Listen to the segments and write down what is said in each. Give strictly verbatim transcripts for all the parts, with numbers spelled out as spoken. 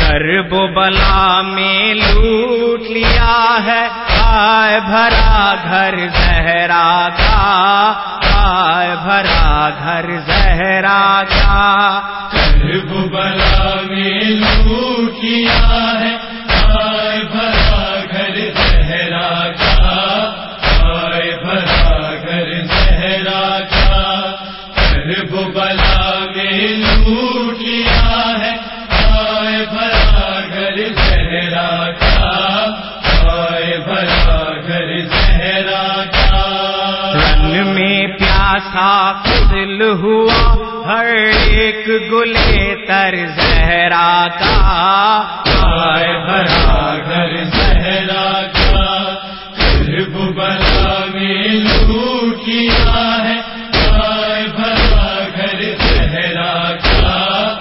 کرب و بلا میں لوٹ لیا ہے آئے بھرا گھر زہرا کا، آئے بھرا گھر زہرا کا، کرب و بلا میں لوٹ لیا ہے آئے بھرا گھر زہرا کا، آئے بھرا گھر زہرا کا، کرب و بلا میں لوٹ لیا ہے آئے بھرا گھر زہرا کا، آئے بھرا گھر زہرا کا، رن میں پیاسا فضل ہوا ہر ایک گلے تر زہرا کا، آئے بھرا گھر زہرا کا، کرب و بلا میں لوٹ لیا ہے آئے بھرا گھر زہرا کا،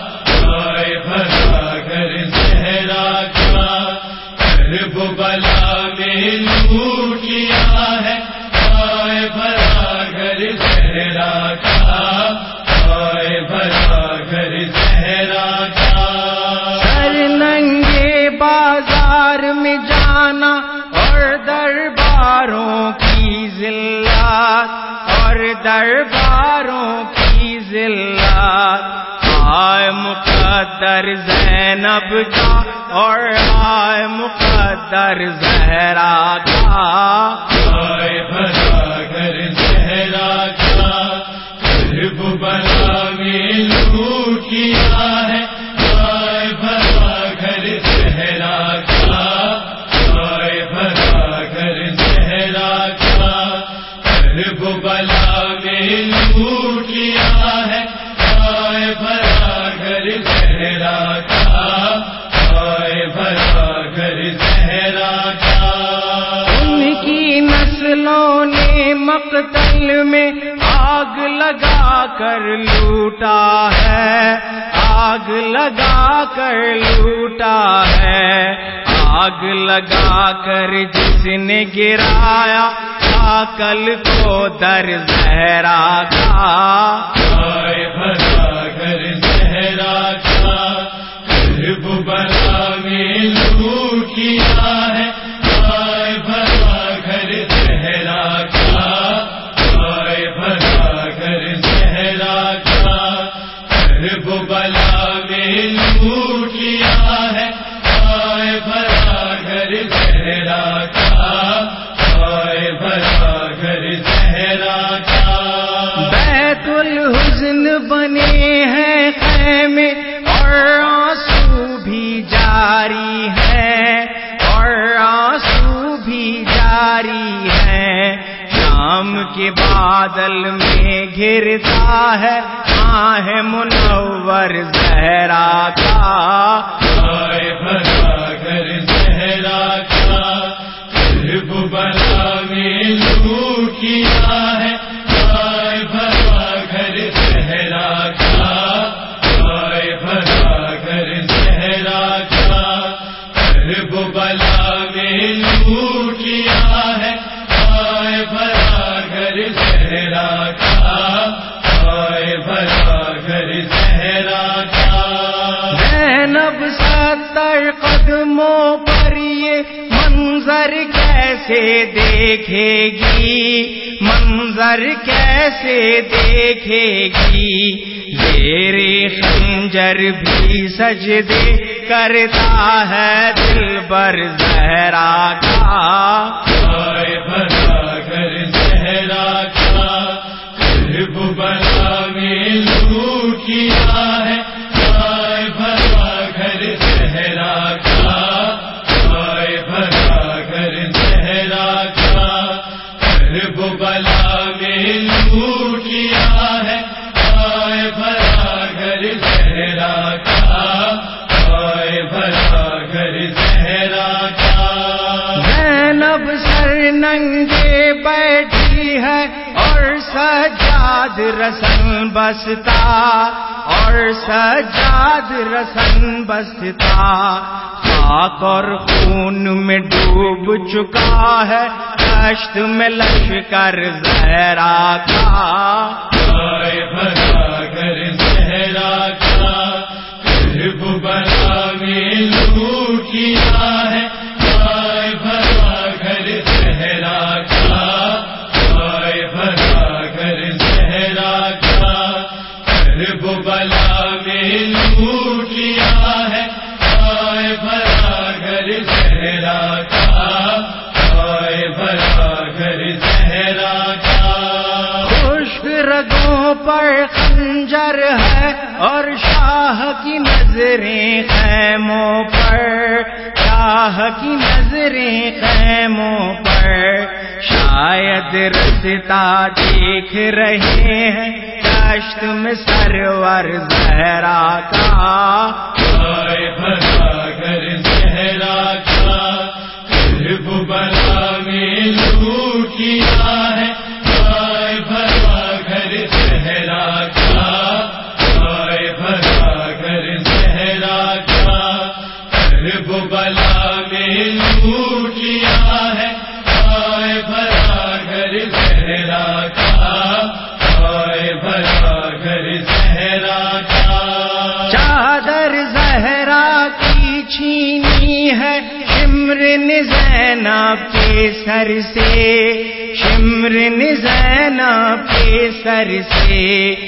آئے بھرا گھر زہرا کا، کرب و بلا میں لوٹ لیا ہے آئے بھرا گھر زہرا کا، آئے بھرا گھر زہرا کا، سر ننگے بازار میں جانا اور درباروں کی ذلت، اور درباروں کی ذلت، آئے مقدر زینب کا اور آئے مقدر زہرا کا، آئے بھرا گھر زہرا کا، کرب و بلا میں لوٹ لیا ہے آئے بھرا گھر زہرا کا، آئے بھرا گھر زہرا کا، کرب و بلا میں لوٹ لیا ہے آئے بھرا گھر زہرا کا، آئے بھرا گھر زہرا کا، ان کی نسلوں نے مقتل میں آگ لگا کر لوٹا ہے، آگ لگا کر لوٹا ہے، آگ لگا کر جس نے گرایا کل کو در زہرا کا، آئے بھرا گھر زہرا کا، کرب و بلا میں لوٹ لیا ہے آئے بھرا گھر زہرا کا، آئے بھرا گھر زہرا کا، کرب و بلا میں لوٹ لیا ہے آئے بھرا گھر زہرا کا، آئے بھرا گھر زہرا کا، بیت الحزن بنے ہیں خیمے اور آنسو بھی جاری ہے، اور آنسو بھی جاری ہے، شام کے بادل میں گھرتا ہے آہ منور زہرا کا، آئے بھرا گھر زہرا کا، کرب و بلا میں لوٹ لیا ہے آئے بھرا گھر زہرا کا، آئے بھرا گھر زہرا کا، کرب و بلا میں لوٹ لیا ہے آئے بھرا گھر زہرا کا، آئے بھرا گھر زہرا کا، زینب ستر قدموں پر یہ منظر کیسے دیکھے گی، منظر کیسے دیکھے گی، زیر خنجر بھی سجدے کرتا ہے دلبر زہرا کا، آئے بھرا گھر زہرا کا، کرب و بلا میں لوٹ لیا ہے آئے بھرا گھر زہرا کا، آئے بھرا گھر زہرا کا، کرب و بلا میں لوٹ لیا ہے آئے بھرا گھر زہرا کا، آئے بھرا گھر زہرا کا، زینب سر ننگے بیٹھی ہے اور سجاد رسن بستا، اور سجاد رسن بستا، خاک اور خون میں ڈوب چکا ہے دشت میں لشکر زہرا کا، آئے بھرا گھر زہرا کا، کرب و بلا میں کیا ہے آئے بھرا گھر صحرا کا آئے بھرا گھر صحرا کا کرب و بلا میں نور کیا ہے آئے بھرا گھر صحرا کا آئے بھرا گھر صحرا کا خشک رگوں پر خنجر ہے اور شاہ کی نظریں خیموں پر شاہ کی نظریں خیموں پر شاید رستا دیکھ رہے ہیں دشت میں سرور زہرا کا آئے بھرا گھر صحرا کا کرب و بلا میں نور کیا ہے آئے بھرا گھر صحرا کا آئے بھرا گھر صحرا کا کرب و بلا میں نور کیا ہے آئے بھرا گھر صحرا کا آئے بھرا گھر صحرا کا چادر زہرا کی چھینی ہے شمرن زینب کے سر سے شمرن زینب کے سر سے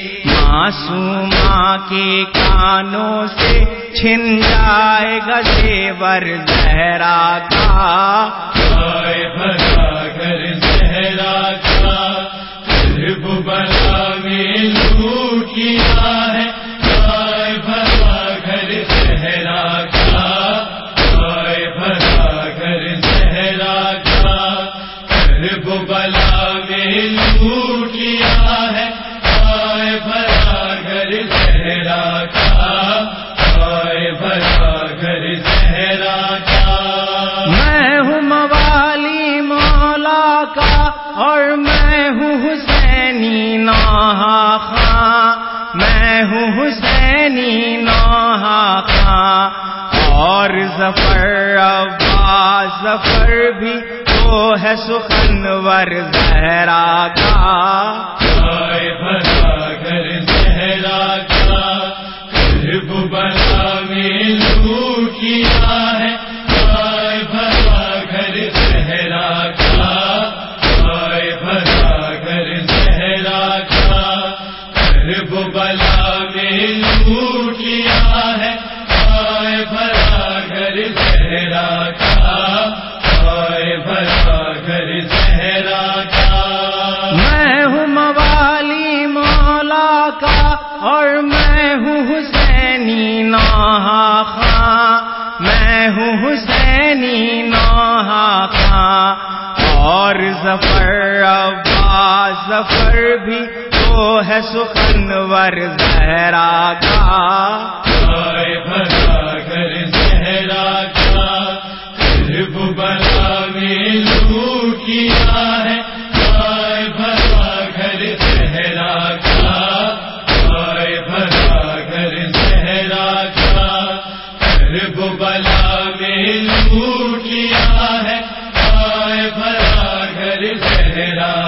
معصومہ کے کانوں سے چھن جائے گا زیور زہرا کا آئے بھرا گھر صحرا کا کرب و بلا میں نور کیا ہے آئے بھرا گھر صحرا کا آئے بھرا گھر صحرا کا کرب و بلا میں نور کیا ہے آئے بھرا گھر صحرا کا آئے بھرا گھر صحرا کا میں ہوں موالی مولا کا اور میں ہوں حسینی نوحہ خاں میں ہوں حسینی نوحہ خاں اور ظفر عباس ظفر بھی تو ہے سخنور زہرا کا آئے بھرا گھر صحرا کا کرب و بلا میں نور کیا ہے آئے بھرا گھر صحرا کا آئے بھرا گھر صحرا کا کرب و بلا میں نور کیا ہے آئے بھرا گھر صحرا کا آئے بھرا گھر صحرا کا میں ہوں موالی مولا کا اور میں ہوں حسینی نوحہ خاں میں ہوں حسینی نوحہ خاں اور ظفر عباس ظفر بھی تو ہے سخنور زہرا کا آئے بھرا گھر صحرا کا کرب و بلا میں نور کیا ہے آئے بھرا گھر صحرا کا آئے بھرا گھر صحرا کا کرب و بلا میں نور کیا ہے آئے بھرا گھر صحرا